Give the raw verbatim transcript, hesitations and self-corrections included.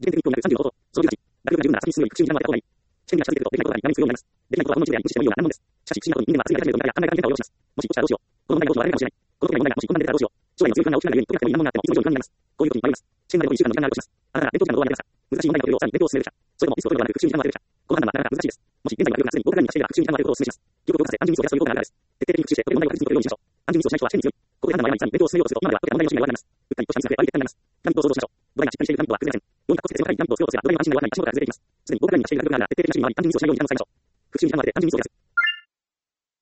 事件的に興味あるさんじゅうのこと、そのじゅうはち、学力が十分な遊びに進むより復習に時間を当てた方がいい。試験には近づいているとできないことが何に強いになります。できないことはこの道でやり無視してもいいような難問です。しかし、不思議なことに人間は次が始めると未来や考え方に変化を要します。もし落ちたらどうしよう。この問題の答えがどうしようと言われるかもしれない。この時の問題がもし困難で出たらどうしよう。将来の強い不安が大きくなるように解けなくてもいい難問があってもいつも以上に不安になります。こういうことに迷います。試験までいっしゅうかんの時間があるとします。あなたが勉強時間の動画に出ました。難しい問題のことをさらに勉強を進めるべきか。それともリストを取るのではなく復習に時間を当てるべきか。この判断はなかなか難しいです。もし現在の学力がすでに合格ラインに達していれば復習に時間を当てることをお勧めします。記憶を動かせ暗示ミスを減らすという効果があるからです。徹底的に復習して、これで問題を確実に解けるようにしましょう。暗示ミスをしない人は試験に強い。ここで判断は誤りに勉強を進めようとすると、今までは解けた問題の種類が悪くなります。打ったりとしたミスが増え、悪い結果になります。ピラミッドを想像しましょう。土台がしっかりしているピラミッドは崩れません。よんか骨折性の高いピラミッドを想像すれば、土台の安心が弱くなり、足元から崩れていきます。すでに合格ラインに達している学力なら、徹底的に習習慣に暗示ミスをしないように簡単にミスをします。復習に時間を当てて暗示ミスを減らす。